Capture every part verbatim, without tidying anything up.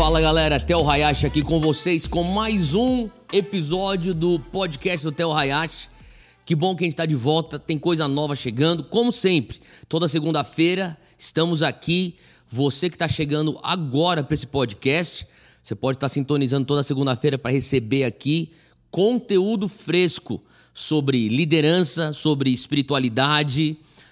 Fala galera, Theo Hayashi aqui com vocês com mais um episódio do podcast do Theo Hayashi. Que bom que a gente está de volta, tem coisa nova chegando, como sempre. Toda segunda-feira estamos aqui. Você que está chegando agora para esse podcast, você pode estar sintonizando toda segunda-feira para receber aqui conteúdo fresco sobre liderança, sobre espiritualidade,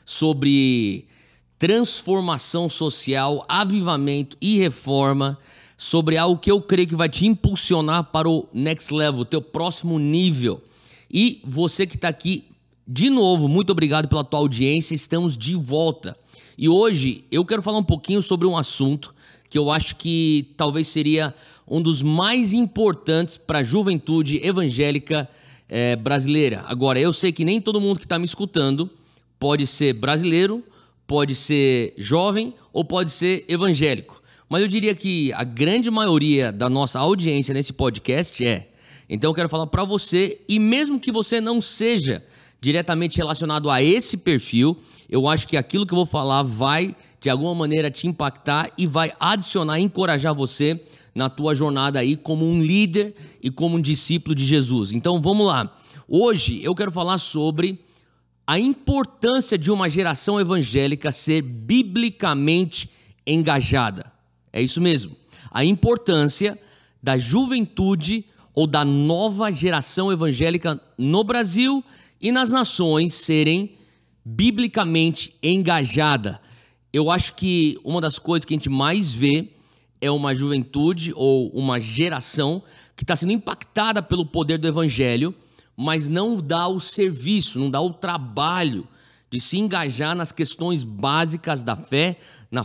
sobre transformação social, avivamento e reforma, sobre algo que eu creio que vai te impulsionar para o next level, o teu próximo nível. E você que está aqui, de novo, muito obrigado pela tua audiência, estamos de volta. E hoje eu quero falar um pouquinho sobre um assunto que eu acho que talvez seria um dos mais importantes para a juventude evangélica é, brasileira. Agora, eu sei que nem todo mundo que está me escutando pode ser brasileiro, pode ser jovem ou pode ser evangélico. Mas eu diria que a grande maioria da nossa audiência nesse podcast é. Então eu quero falar para você, e mesmo que você não seja diretamente relacionado a esse perfil, eu acho que aquilo que eu vou falar vai, de alguma maneira, te impactar e vai adicionar, encorajar você na tua jornada aí como um líder e como um discípulo de Jesus. Então vamos lá. Hoje eu quero falar sobre a importância de uma geração evangélica ser biblicamente engajada. É isso mesmo. A importância da juventude ou da nova geração evangélica no Brasil e nas nações serem biblicamente engajada. Eu acho que uma das coisas que a gente mais vê é uma juventude ou uma geração que está sendo impactada pelo poder do evangelho, mas não dá o serviço, não dá o trabalho de se engajar nas questões básicas da fé, na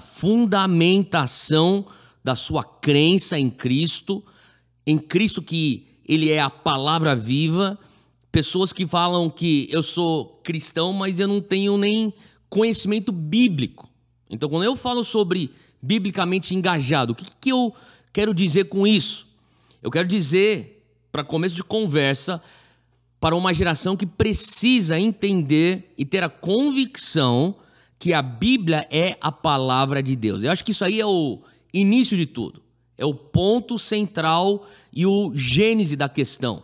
fundamentação da sua crença em Cristo, em Cristo que Ele é a palavra viva. Pessoas que falam que eu sou cristão, mas eu não tenho nem conhecimento bíblico. Então, quando eu falo sobre biblicamente engajado, o que, que eu quero dizer com isso? Eu quero dizer, para começo de conversa, para uma geração que precisa entender e ter a convicção que a Bíblia é a palavra de Deus. Eu acho que isso aí é o início de tudo. É o ponto central e o gênese da questão.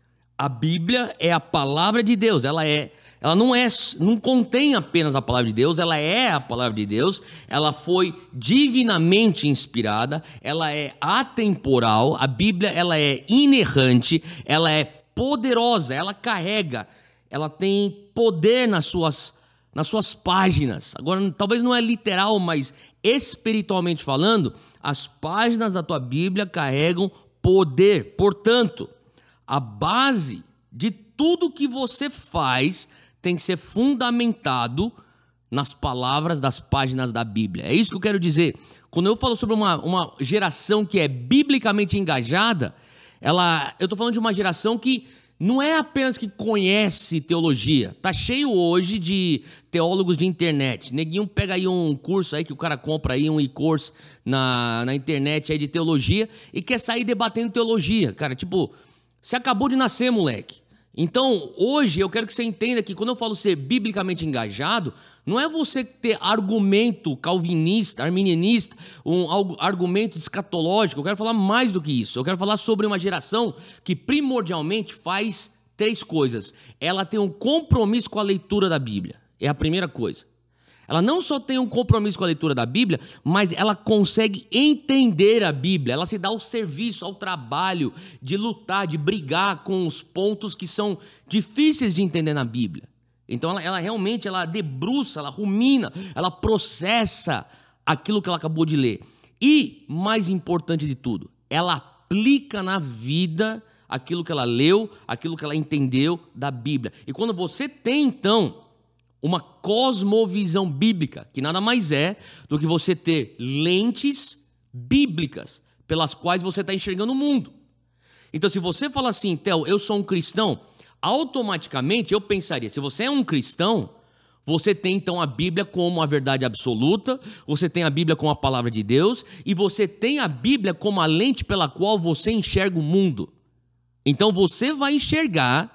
A Bíblia é a palavra de Deus. Ela é, ela não é, não contém apenas a palavra de Deus. Ela é a palavra de Deus. Ela foi divinamente inspirada. Ela é atemporal. A Bíblia, ela é inerrante. Ela é poderosa. Ela carrega. Ela tem poder nas suas, nas suas páginas. Agora, talvez não é literal, mas espiritualmente falando, as páginas da tua Bíblia carregam poder. Portanto, a base de tudo que você faz tem que ser fundamentado nas palavras das páginas da Bíblia. É isso que eu quero dizer. Quando eu falo sobre uma, uma geração que é biblicamente engajada, ela, eu estou falando de uma geração que não é apenas que conhece teologia. Tá cheio hoje de teólogos de internet. Neguinho pega aí um curso aí que o cara compra aí, um e-course na, na internet aí de teologia e quer sair debatendo teologia. Cara, tipo, você acabou de nascer, moleque. Então, hoje eu quero que você entenda que quando eu falo ser biblicamente engajado, não é você ter argumento calvinista, arminianista, um argumento escatológico. Eu quero falar mais do que isso. Eu quero falar sobre uma geração que primordialmente faz três coisas. Ela tem um compromisso com a leitura da Bíblia. É a primeira coisa. Ela não só tem um compromisso com a leitura da Bíblia, mas ela consegue entender a Bíblia. Ela se dá ao serviço, ao trabalho de lutar, de brigar com os pontos que são difíceis de entender na Bíblia. Então ela, ela realmente ela debruça, ela rumina, ela processa aquilo que ela acabou de ler. E, mais importante de tudo, ela aplica na vida aquilo que ela leu, aquilo que ela entendeu da Bíblia. E quando você tem, então, uma cosmovisão bíblica, que nada mais é do que você ter lentes bíblicas pelas quais você está enxergando o mundo. Então, se você fala assim, Theo, eu sou um cristão, automaticamente eu pensaria, se você é um cristão, você tem então a Bíblia como a verdade absoluta, você tem a Bíblia como a palavra de Deus, e você tem a Bíblia como a lente pela qual você enxerga o mundo. Então, você vai enxergar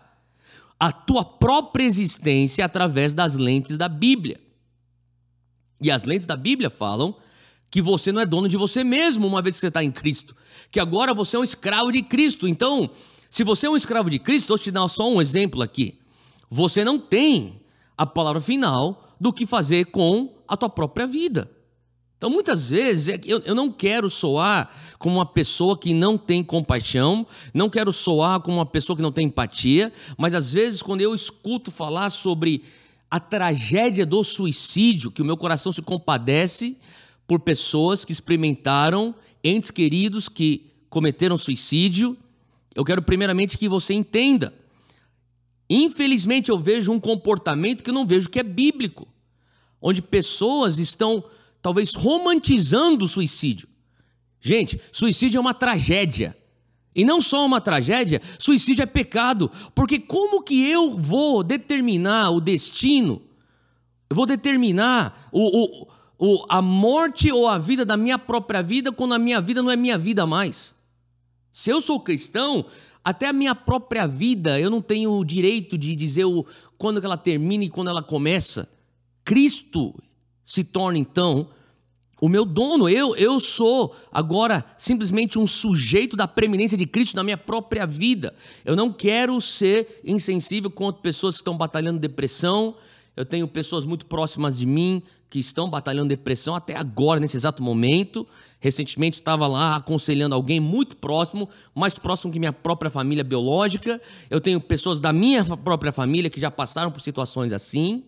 a tua própria existência através das lentes da Bíblia. E as lentes da Bíblia falam que você não é dono de você mesmo uma vez que você está em Cristo, que agora você é um escravo de Cristo. Então, se você é um escravo de Cristo, vou te dar só um exemplo aqui. Você não tem a palavra final do que fazer com a tua própria vida. Então, muitas vezes, eu, eu não quero soar como uma pessoa que não tem compaixão, não quero soar como uma pessoa que não tem empatia, mas às vezes, quando eu escuto falar sobre a tragédia do suicídio, que o meu coração se compadece por pessoas que experimentaram, entes queridos que cometeram suicídio, eu quero primeiramente que você entenda. Infelizmente, eu vejo um comportamento que eu não vejo que é bíblico, onde pessoas estão talvez romantizando o suicídio. Gente, suicídio é uma tragédia. E não só uma tragédia, suicídio é pecado. Porque como que eu vou determinar o destino? Eu vou determinar o, o, o, a morte ou a vida da minha própria vida quando a minha vida não é minha vida mais. Se eu sou cristão, até a minha própria vida eu não tenho o direito de dizer o, quando ela termina e quando ela começa. Cristo se torna, então, o meu dono. Eu, eu sou agora simplesmente um sujeito da preeminência de Cristo na minha própria vida. Eu não quero ser insensível contra pessoas que estão batalhando depressão. Eu tenho pessoas muito próximas de mim que estão batalhando depressão até agora, nesse exato momento. Recentemente estava lá aconselhando alguém muito próximo, mais próximo que minha própria família biológica. Eu tenho pessoas da minha própria família que já passaram por situações assim.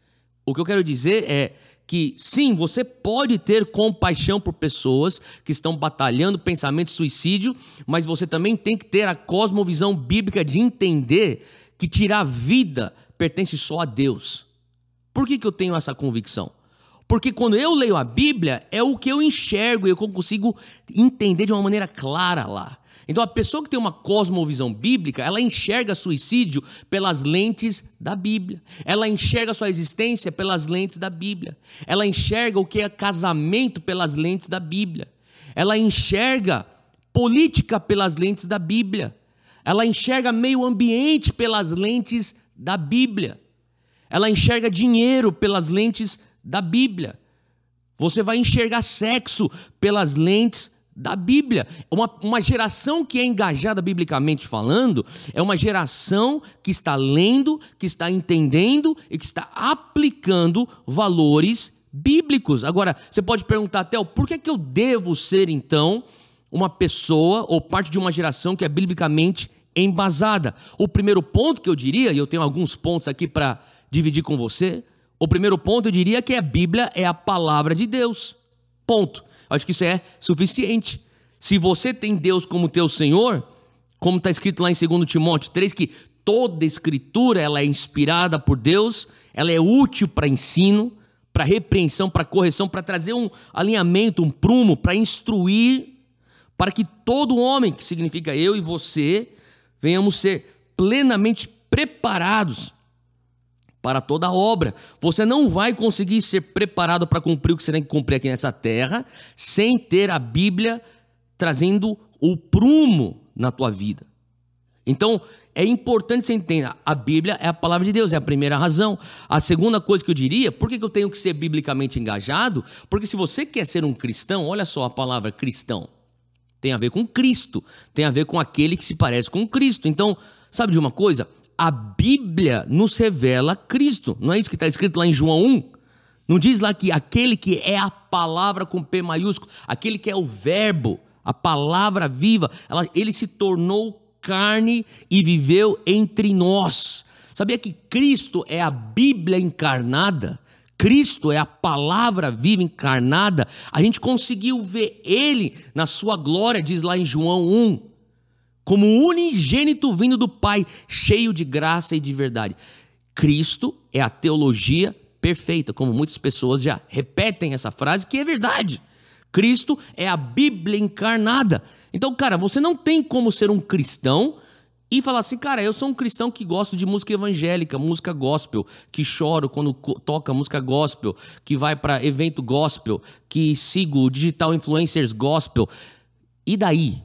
O que eu quero dizer é que, sim, você pode ter compaixão por pessoas que estão batalhando pensamento de suicídio, mas você também tem que ter a cosmovisão bíblica de entender que tirar a vida pertence só a Deus. Por que que eu tenho essa convicção? Porque quando eu leio a Bíblia, é o que eu enxergo e eu consigo entender de uma maneira clara lá. Então, a pessoa que tem uma cosmovisão bíblica, ela enxerga suicídio pelas lentes da Bíblia. Ela enxerga sua existência pelas lentes da Bíblia. Ela enxerga o que é casamento pelas lentes da Bíblia. Ela enxerga política pelas lentes da Bíblia. Ela enxerga meio ambiente pelas lentes da Bíblia. Ela enxerga dinheiro pelas lentes da Bíblia. Você vai enxergar sexo pelas lentes da Bíblia. Uma, uma geração que é engajada biblicamente falando é uma geração que está lendo, que está entendendo e que está aplicando valores bíblicos. Agora, você pode perguntar, Theo, por que, que eu devo ser, então, uma pessoa ou parte de uma geração que é biblicamente embasada? O primeiro ponto que eu diria, e eu tenho alguns pontos aqui para dividir com você, o primeiro ponto eu diria que a Bíblia é a palavra de Deus. Ponto. Acho que isso é suficiente. Se você tem Deus como teu Senhor, como está escrito lá em dois Timóteo três, que toda escritura ela é inspirada por Deus, ela é útil para ensino, para repreensão, para correção, para trazer um alinhamento, um prumo, para instruir, para que todo homem, que significa eu e você, venhamos ser plenamente preparados para toda obra. Você não vai conseguir ser preparado para cumprir o que você tem que cumprir aqui nessa terra sem ter a Bíblia trazendo o prumo na tua vida. Então, é importante você entender, a Bíblia é a palavra de Deus, é a primeira razão. A segunda coisa que eu diria, por que eu tenho que ser biblicamente engajado? Porque se você quer ser um cristão, olha só a palavra cristão, tem a ver com Cristo, tem a ver com aquele que se parece com Cristo. Então, sabe de uma coisa? A Bíblia nos revela Cristo. Não é isso que está escrito lá em João um? Não diz lá que aquele que é a palavra com P maiúsculo, aquele que é o verbo, a palavra viva, ela, ele se tornou carne e viveu entre nós. Sabia que Cristo é a Bíblia encarnada? Cristo é a palavra viva encarnada. A gente conseguiu ver ele na sua glória, diz lá em João um. Como unigênito vindo do Pai, cheio de graça e de verdade. Cristo é a teologia perfeita, como muitas pessoas já repetem essa frase, que é verdade. Cristo é a Bíblia encarnada. Então, cara, você não tem como ser um cristão e falar assim, cara, eu sou um cristão que gosto de música evangélica, música gospel, que choro quando toca música gospel, que vai para evento gospel, que sigo digital influencers gospel. E daí?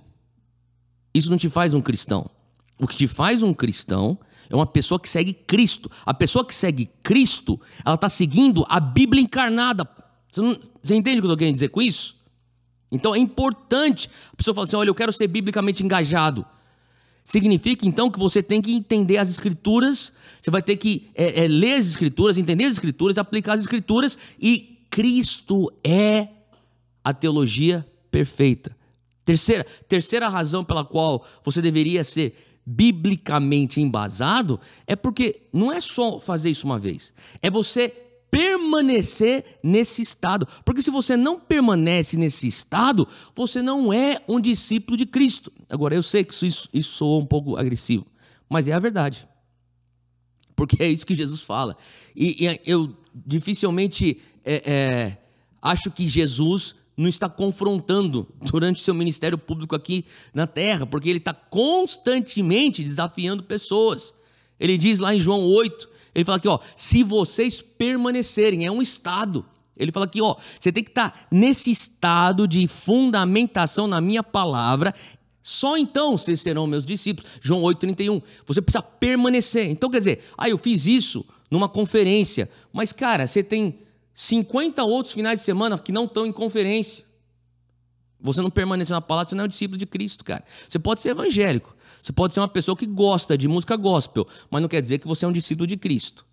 Isso não te faz um cristão. O que te faz um cristão é uma pessoa que segue Cristo. A pessoa que segue Cristo, ela está seguindo a Bíblia encarnada. Você, não, você entende o que eu estou querendo dizer com isso? Então é importante a pessoa falar assim, olha, eu quero ser biblicamente engajado. Significa então que você tem que entender as escrituras, você vai ter que é, é, ler as escrituras, entender as escrituras, aplicar as escrituras, e Cristo é a teologia perfeita. Terceira, terceira razão pela qual você deveria ser biblicamente embasado é porque não é só fazer isso uma vez, é você permanecer nesse estado. Porque se você não permanece nesse estado, você não é um discípulo de Cristo. Agora, eu sei que isso, isso, isso soa um pouco agressivo, mas é a verdade. Porque é isso que Jesus fala. E, e eu dificilmente é, é, acho que Jesus não está confrontando durante seu ministério público aqui na terra, porque ele está constantemente desafiando pessoas. Ele diz lá em João oito, ele fala aqui, ó, se vocês permanecerem, é um estado. Ele fala aqui, ó, você tem que estar nesse estado de fundamentação na minha palavra, só então vocês serão meus discípulos. João oito, trinta e um, você precisa permanecer. Então quer dizer, ah, eu fiz isso numa conferência, mas cara, você tem cinquenta outros finais de semana que não estão em conferência. Você não permaneceu na palavra, você não é um discípulo de Cristo, cara. Você pode ser evangélico, você pode ser uma pessoa que gosta de música gospel, mas não quer dizer que você é um discípulo de Cristo.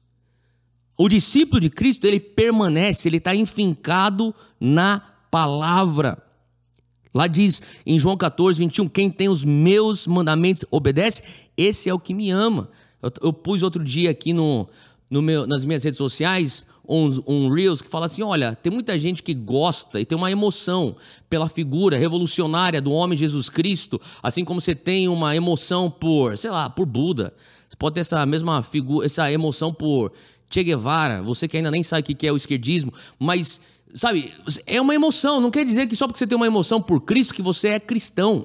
O discípulo de Cristo, ele permanece, ele está enfincado na palavra. Lá diz em João catorze, vinte e um, quem tem os meus mandamentos obedece, esse é o que me ama. Eu, eu pus outro dia aqui no, no meu, nas minhas redes sociais um, um Reels que fala assim, olha, tem muita gente que gosta e tem uma emoção pela figura revolucionária do homem Jesus Cristo, assim como você tem uma emoção por, sei lá, por Buda. Você pode ter essa mesma figura, essa emoção por Che Guevara, você que ainda nem sabe o que é o esquerdismo, mas, sabe, é uma emoção, não quer dizer que só porque você tem uma emoção por Cristo que você é cristão.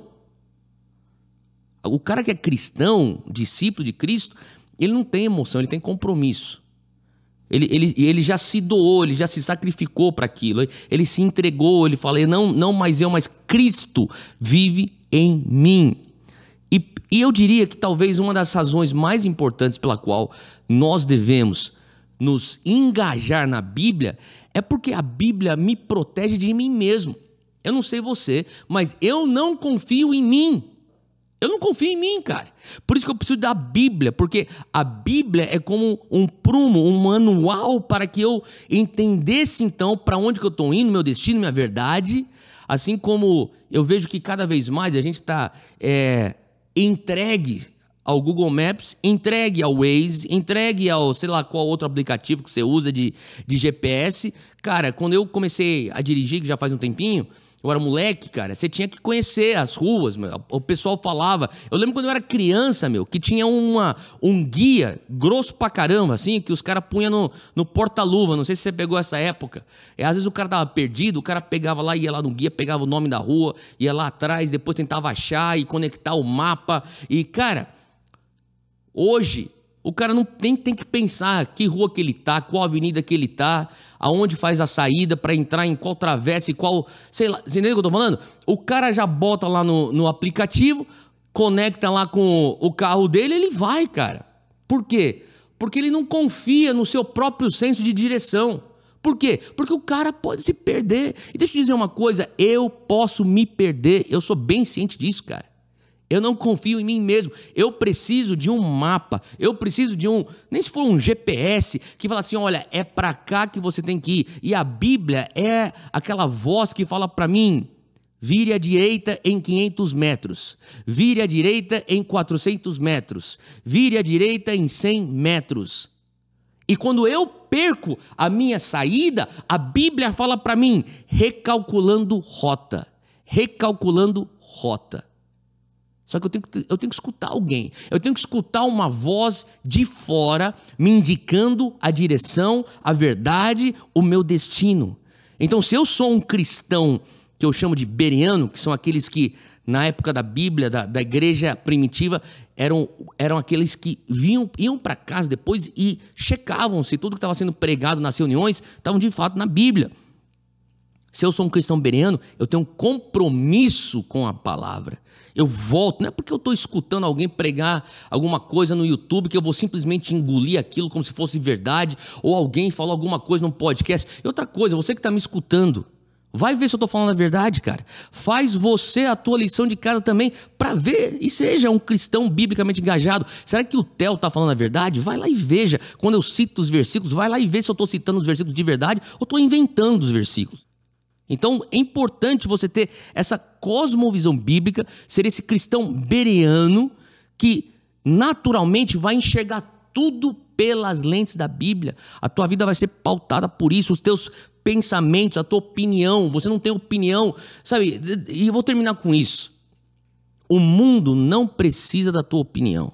O cara que é cristão, discípulo de Cristo, ele não tem emoção, ele tem compromisso. Ele, ele, ele já se doou, ele já se sacrificou para aquilo, ele, ele se entregou, ele fala, não, não mais eu, mas Cristo vive em mim. E, e eu diria que talvez uma das razões mais importantes pela qual nós devemos nos engajar na Bíblia é porque a Bíblia me protege de mim mesmo. Eu não sei você, mas eu não confio em mim. Eu não confio em mim, cara. Por isso que eu preciso da Bíblia, porque a Bíblia é como um prumo, um manual para que eu entendesse então para onde que eu estou indo, meu destino, minha verdade. Assim como eu vejo que cada vez mais a gente está é, entregue ao Google Maps, entregue ao Waze, entregue ao sei lá qual outro aplicativo que você usa de, de G P S. Cara, quando eu comecei a dirigir, que já faz um tempinho, eu era moleque, cara, você tinha que conhecer as ruas, meu. O pessoal falava. Eu lembro quando eu era criança, meu, que tinha uma, um guia grosso pra caramba, assim, que os caras punham no, no porta-luva. Não sei se você pegou essa época. E às vezes o cara tava perdido, o cara pegava lá, ia lá no guia, pegava o nome da rua, ia lá atrás, depois tentava achar e conectar o mapa. E, cara, hoje o cara não tem, tem que pensar que rua que ele tá, qual avenida que ele tá, aonde faz a saída para entrar em qual travessa e qual, sei lá, você entendeu o que eu tô falando? O cara já bota lá no, no aplicativo, conecta lá com o carro dele, ele vai, cara. Por quê? Porque ele não confia no seu próprio senso de direção. Por quê? Porque o cara pode se perder. E deixa eu dizer uma coisa, eu posso me perder, eu sou bem ciente disso, cara. Eu não confio em mim mesmo, eu preciso de um mapa, eu preciso de um, nem se for um G P S, que fala assim, olha, é pra cá que você tem que ir. E a Bíblia é aquela voz que fala pra mim, vire à direita em quinhentos metros, vire à direita em quatrocentos metros, vire à direita em cem metros. E quando eu perco a minha saída, a Bíblia fala pra mim, recalculando rota, recalculando rota. Só que eu tenho que, eu tenho que escutar alguém, eu tenho que escutar uma voz de fora me indicando a direção, a verdade, o meu destino. Então, se eu sou um cristão que eu chamo de bereano, que são aqueles que, na época da Bíblia, da, da igreja primitiva, eram, eram aqueles que vinham, iam para casa depois e checavam se tudo que estava sendo pregado nas reuniões estavam de fato na Bíblia. Se eu sou um cristão bereano, eu tenho um compromisso com a palavra. Eu volto, não é porque eu estou escutando alguém pregar alguma coisa no YouTube que eu vou simplesmente engolir aquilo como se fosse verdade, ou alguém falou alguma coisa num podcast. E outra coisa, você que está me escutando, vai ver se eu estou falando a verdade, cara. Faz você a tua lição de casa também para ver e seja um cristão biblicamente engajado. Será que o Theo está falando a verdade? Vai lá e veja. Quando eu cito os versículos, vai lá e vê se eu estou citando os versículos de verdade ou estou inventando os versículos. Então é importante você ter essa cosmovisão bíblica, ser esse cristão bereano que naturalmente vai enxergar tudo pelas lentes da Bíblia. A tua vida vai ser pautada por isso, os teus pensamentos, a tua opinião. Você não tem opinião, sabe? E eu vou terminar com isso. O mundo não precisa da tua opinião.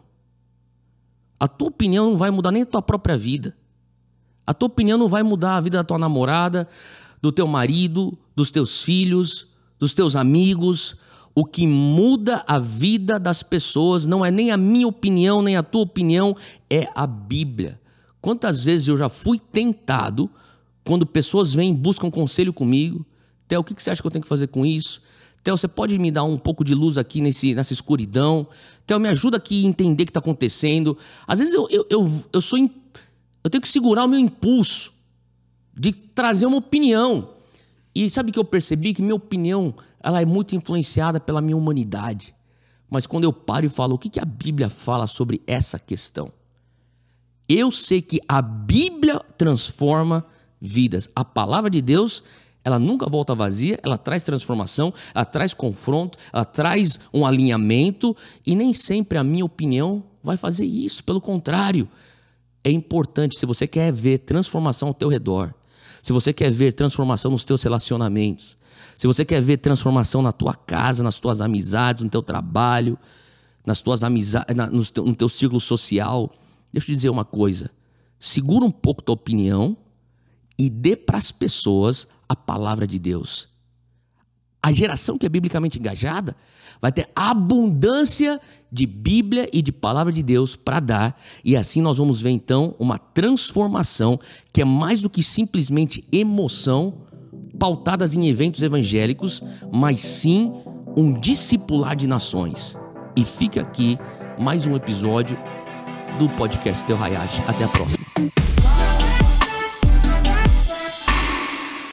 A tua opinião não vai mudar nem a tua própria vida. A tua opinião não vai mudar a vida da tua namorada, do teu marido, dos teus filhos, dos teus amigos. O que muda a vida das pessoas não é nem a minha opinião, nem a tua opinião, é a Bíblia. Quantas vezes eu já fui tentado, quando pessoas vêm e buscam conselho comigo, Theo, o que você acha que eu tenho que fazer com isso? Theo, você pode me dar um pouco de luz aqui nesse, nessa escuridão? Theo, me ajuda aqui a entender o que está acontecendo. Às vezes eu, eu, eu, eu, sou, eu tenho que segurar o meu impulso de trazer uma opinião. E sabe que eu percebi? Que minha opinião ela é muito influenciada pela minha humanidade. Mas quando eu paro e falo, o que, que a Bíblia fala sobre essa questão? Eu sei que a Bíblia transforma vidas. A palavra de Deus, ela nunca volta vazia, ela traz transformação, ela traz confronto, ela traz um alinhamento, e nem sempre a minha opinião vai fazer isso. Pelo contrário, é importante, se você quer ver transformação ao teu redor, se você quer ver transformação nos teus relacionamentos, se você quer ver transformação na tua casa, nas tuas amizades, no teu trabalho, nas tuas amizades, na, no, teu, no teu círculo social, deixa eu te dizer uma coisa. Segura um pouco tua opinião e dê para as pessoas a palavra de Deus. A geração que é biblicamente engajada vai ter abundância de Bíblia e de palavra de Deus para dar, e assim nós vamos ver então uma transformação que é mais do que simplesmente emoção pautadas em eventos evangélicos, mas sim um discipular de nações. E fica aqui mais um episódio do podcast Theo Hayashi. Até a próxima.